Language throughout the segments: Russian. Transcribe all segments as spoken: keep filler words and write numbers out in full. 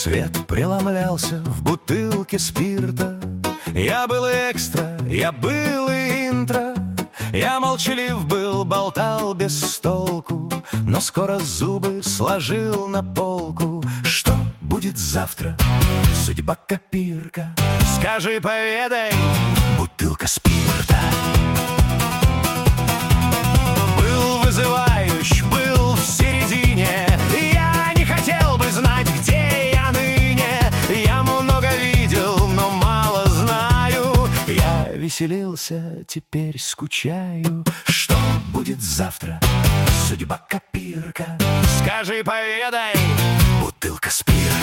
Свет преломлялся в бутылке спирта. Я был экстра, я был интро. Я молчалив был, болтал без толку, но скоро зубы сложил на полку. Что будет завтра? Судьба копирка. Скажи, поведай, бутылка спирта. Был вызывающ, был в середине. Я не хотел бы знать, где я ныне. Я много видел, но мало знаю. Я веселился, теперь скучаю. Что будет завтра? Судьба копирка. Скажи, поведай, бутылка спирта.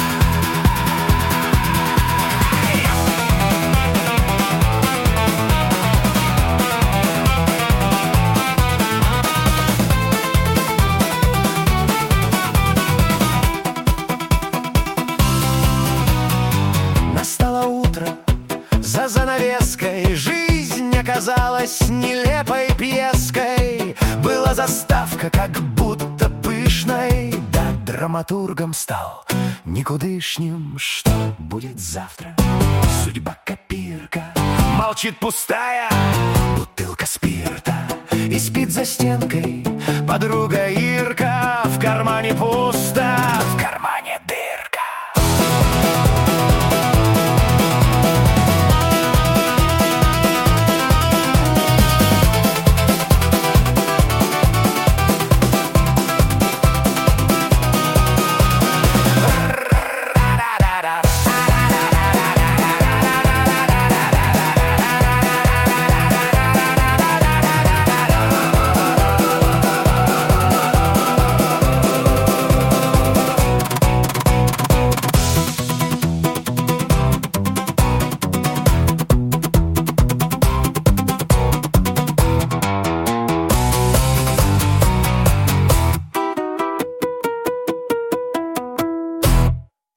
Настало утро, за занавеской жизнь оказалась нелепой пьеской. Была заставка как будто пышной, да драматургом стал никудышним. Что будет завтра? Судьба копирка. Молчит пустая бутылка спирта. И спит за стенкой подруга Ирка. В кармане пусто,